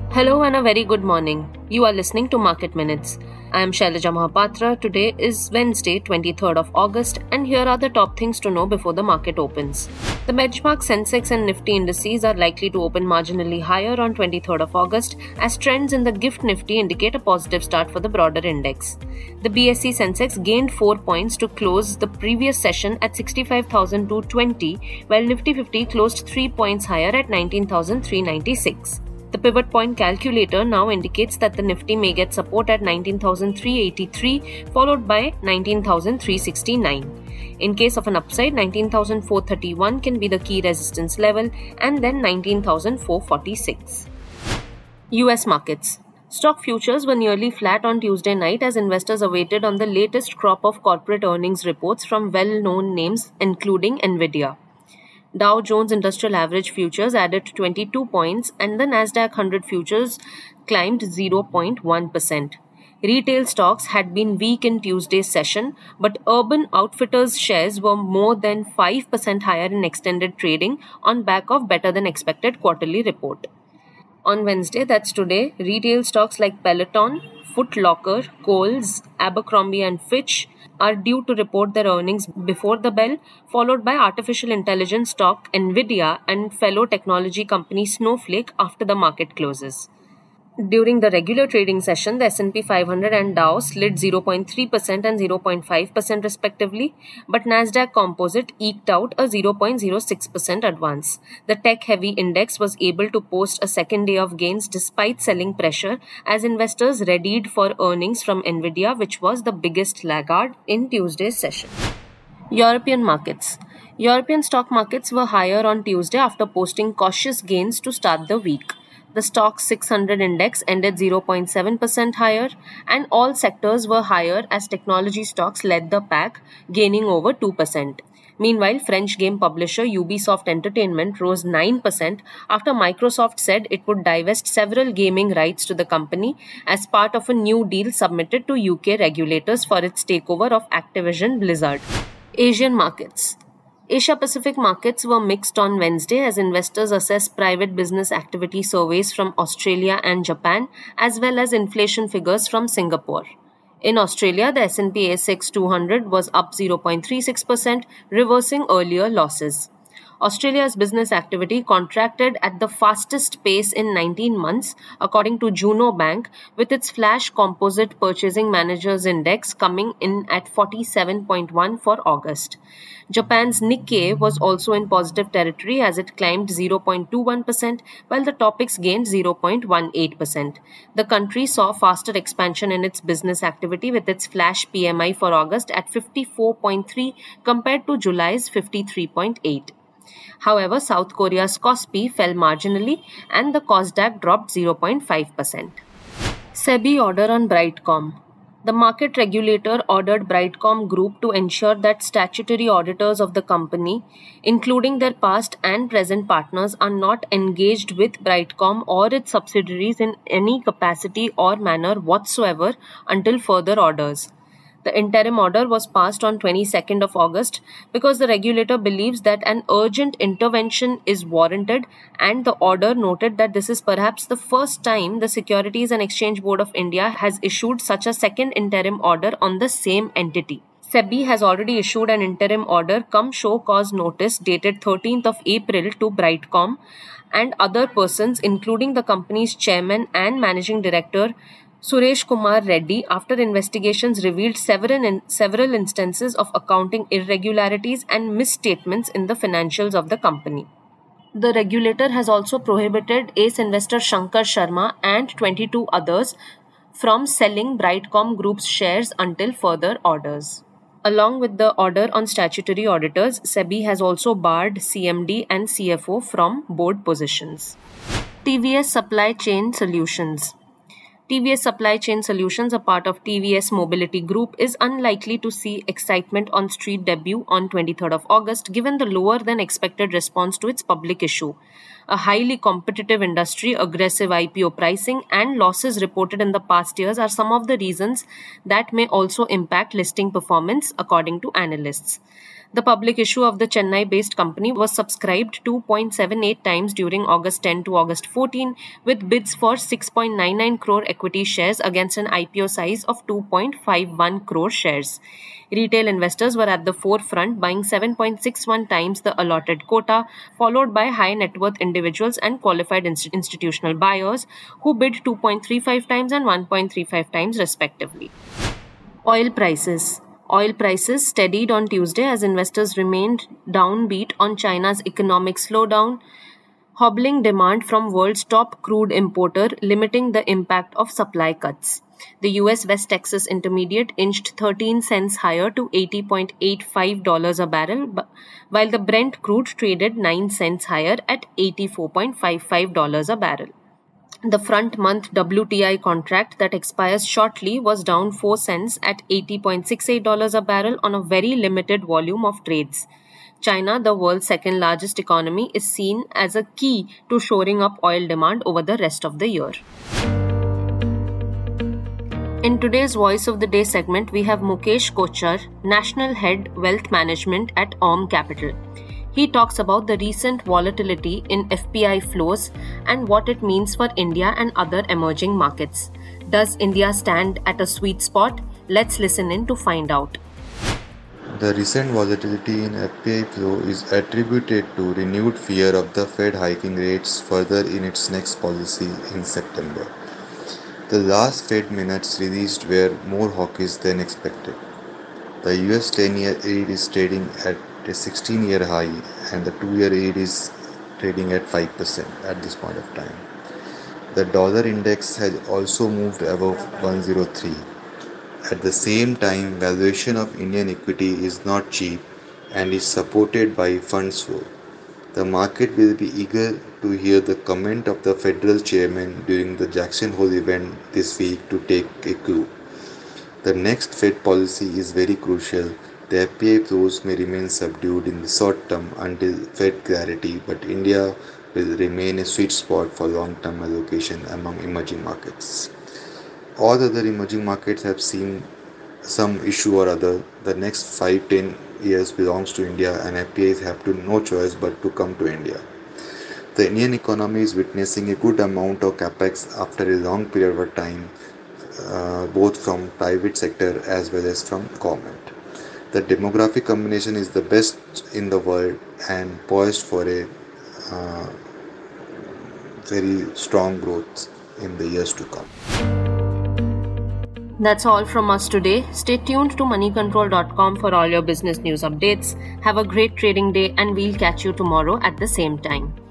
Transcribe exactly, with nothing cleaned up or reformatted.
Hello and a very good morning. You are listening to Market Minutes. I am Shailaja Mahapatra. Today is Wednesday, twenty-third of August, and here are the top things to know before the market opens. The benchmark Sensex and Nifty indices are likely to open marginally higher on twenty-third of August as trends in the Gift Nifty indicate a positive start for the broader index. The B S E Sensex gained four points to close the previous session at sixty-five thousand two hundred twenty, while Nifty fifty closed three points higher at nineteen thousand three hundred ninety-six. The pivot point calculator now indicates that the Nifty may get support at nineteen thousand three hundred eighty-three, followed by nineteen thousand three hundred sixty-nine. In case of an upside, nineteen thousand four hundred thirty-one can be the key resistance level, and then nineteen thousand four hundred forty-six. U S markets. Stock futures were nearly flat on Tuesday night as investors awaited on the latest crop of corporate earnings reports from well-known names including Nvidia. Dow Jones Industrial Average futures added twenty-two points and the Nasdaq one hundred futures climbed zero point one percent. Retail stocks had been weak in Tuesday's session, but Urban Outfitters shares were more than five percent higher in extended trading on back of better than expected quarterly report. On Wednesday, that's today, retail stocks like Peloton, Foot Locker, Kohl's, Abercrombie and Fitch are due to report their earnings before the bell, followed by artificial intelligence stock Nvidia and fellow technology company Snowflake after the market closes. During the regular trading session, the S and P five hundred and Dow slid zero point three percent and zero point five percent respectively, but Nasdaq Composite eked out a zero point zero six percent advance. The tech-heavy index was able to post a second day of gains despite selling pressure as investors readied for earnings from Nvidia, which was the biggest laggard in Tuesday's session. European markets. European stock markets were higher on Tuesday after posting cautious gains to start the week. The Stoxx six hundred index ended zero point seven percent higher, and all sectors were higher as technology stocks led the pack, gaining over two percent. Meanwhile, French game publisher Ubisoft Entertainment rose nine percent after Microsoft said it would divest several gaming rights to the company as part of a new deal submitted to U K regulators for its takeover of Activision Blizzard. Asian markets. Asia-Pacific markets were mixed on Wednesday as investors assessed private business activity surveys from Australia and Japan, as well as inflation figures from Singapore. In Australia, the S and P A S X two hundred was up zero point three six percent, reversing earlier losses. Australia's business activity contracted at the fastest pace in nineteen months, according to Juno Bank, with its Flash Composite Purchasing Managers Index coming in at forty-seven point one for August. Japan's Nikkei was also in positive territory as it climbed zero point two one percent, while the Topix gained zero point one eight percent. The country saw faster expansion in its business activity with its Flash P M I for August at fifty-four point three compared to July's fifty-three point eight. However, South Korea's Kospi fell marginally and the Kosdaq dropped zero point five percent. SEBI order on Brightcom. The market regulator ordered Brightcom Group to ensure that statutory auditors of the company, including their past and present partners, are not engaged with Brightcom or its subsidiaries in any capacity or manner whatsoever until further orders. The interim order was passed on twenty-second of August because the regulator believes that an urgent intervention is warranted, and the order noted that this is perhaps the first time the Securities and Exchange Board of India has issued such a second interim order on the same entity. SEBI has already issued an interim order cum show cause notice dated thirteenth of April to Brightcom and other persons, including the company's chairman and managing director Suresh Kumar Reddy, after investigations revealed several, in, several instances of accounting irregularities and misstatements in the financials of the company. The regulator has also prohibited ace investor Shankar Sharma and twenty-two others from selling Brightcom Group's shares until further orders. Along with the order on statutory auditors, SEBI has also barred C M D and C F O from board positions. T V S Supply Chain Solutions. T V S Supply Chain Solutions, a part of T V S Mobility Group, is unlikely to see excitement on street debut on twenty-third of August given the lower than expected response to its public issue. A highly competitive industry, aggressive I P O pricing, and losses reported in the past years are some of the reasons that may also impact listing performance, according to analysts. The public issue of the Chennai-based company was subscribed two point seven eight times during August tenth to August fourteenth, with bids for six point nine nine crore equity shares against an I P O size of two point five one crore shares. Retail investors were at the forefront, buying seven point six one times the allotted quota, followed by high net worth individuals and qualified inst- institutional buyers, who bid two point three five times and one point three five times respectively. Oil prices. Oil prices steadied on Tuesday as investors remained downbeat on China's economic slowdown, hobbling demand from world's top crude importer, limiting the impact of supply cuts. The U S West Texas Intermediate inched thirteen cents higher to eighty point eight five dollars a barrel, while the Brent crude traded nine cents higher at eighty-four point five five dollars a barrel. The front-month W T I contract that expires shortly was down four cents at eighty point six eight dollars a barrel on a very limited volume of trades. China, the world's second-largest economy, is seen as a key to shoring up oil demand over the rest of the year. In today's Voice of the Day segment, we have Mukesh Kochar, National Head Wealth Management at Aum Capital. He talks about the recent volatility in F P I flows and what it means for India and other emerging markets. Does India stand at a sweet spot? Let's listen in to find out. The recent volatility in F P I flow is attributed to renewed fear of the Fed hiking rates further in its next policy in September. The last Fed minutes released were more hawkish than expected. The U S ten-year yield is trading at a sixteen-year high and the two-year yield is trading at five percent at this point of time. The dollar index has also moved above one oh three. At the same time, valuation of Indian equity is not cheap and is supported by funds flow. The market will be eager to hear the comment of the federal chairman during the Jackson Hole event this week to take a cue. The next Fed policy is very crucial. The F P I flows may remain subdued in the short term until Fed clarity, but India will remain a sweet spot for long-term allocation among emerging markets. All other emerging markets have seen some issue or other. The next five to ten years belongs to India and F P Is have to no choice but to come to India. The Indian economy is witnessing a good amount of capex after a long period of time, uh, both from private sector as well as from government. The demographic combination is the best in the world and poised for a uh, very strong growth in the years to come. That's all from us today. Stay tuned to money control dot com for all your business news updates. Have a great trading day and we'll catch you tomorrow at the same time.